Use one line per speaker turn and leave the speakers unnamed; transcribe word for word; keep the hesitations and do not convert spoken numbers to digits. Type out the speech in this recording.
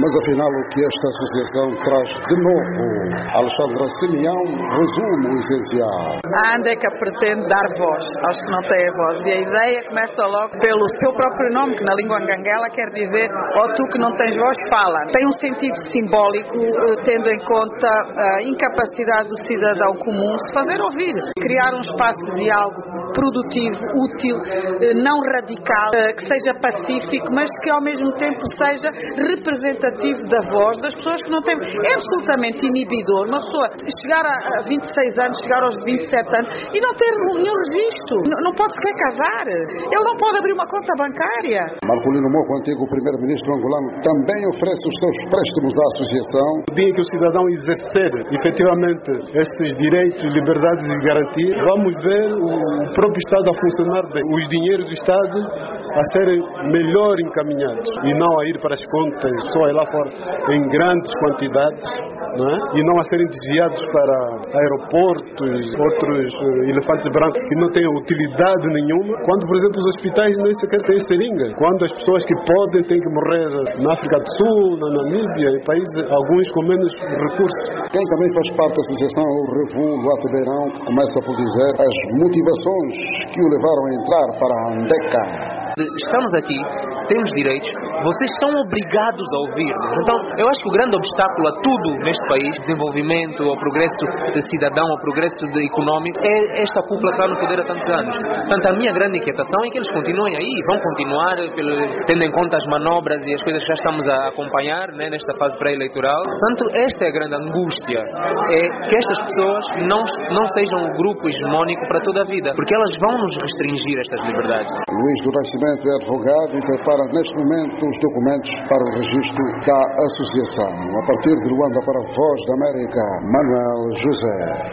Mas afinal, o que esta associação traz de novo? Alexandra Simeão resume o essencial.
A ANDECA pretende dar voz aos que não têm voz. E a ideia começa logo pelo seu próprio nome, que na língua anganguela quer dizer ó tu que não tens voz, fala. Tem um sentido simbólico, tendo em conta a incapacidade do cidadão comum de fazer ouvir. Criar um espaço de diálogo produtivo, útil, não radical, que seja pacífico, mas que ao mesmo tempo seja representativo da voz das pessoas que não têm. É absolutamente inibidor uma pessoa chegar a vinte e seis anos, chegar aos vinte e sete anos e não ter nenhum registro. Não, não pode sequer casar. Ele não pode abrir uma conta bancária.
Marcolino Moco, antigo primeiro-ministro angolano, também oferece os seus préstimos à associação.
O dia que o cidadão exercer efetivamente esses direitos, liberdades e garantias, vamos ver o próprio Estado a funcionar bem. Os dinheiros do Estado a serem melhor encaminhados e não a ir para as contas só lá fora em grandes quantidades, não é? E não a serem desviados para aeroportos, outros uh, elefantes brancos que não têm utilidade nenhuma, quando, por exemplo, os hospitais nem sequer têm seringa, quando as pessoas que podem têm que morrer na África do Sul, na Namíbia, em países, alguns com menos recursos.
Quem também faz parte da associação é o Revu Luato Beirão, que começa por dizer as motivações que o levaram a entrar para a ANDECA.
Estamos aqui, temos direitos, vocês são obrigados a ouvir-nos. Então, eu acho que o grande obstáculo a tudo neste país, desenvolvimento, ao progresso de cidadão, ao progresso de económico, é esta cúpula que está no poder há tantos anos. Portanto, a minha grande inquietação é que eles continuem aí, vão continuar, pelo, tendo em conta as manobras e as coisas que já estamos a acompanhar, né, nesta fase pré-eleitoral. Portanto, esta é a grande angústia, é que estas pessoas não, não sejam um grupo hegemónico para toda a vida, porque elas vão nos restringir estas liberdades.
Luís do Nascimento é advogado e prepara neste momento os documentos para o registro da associação. A partir de Luanda para a Voz da América, Manuel José.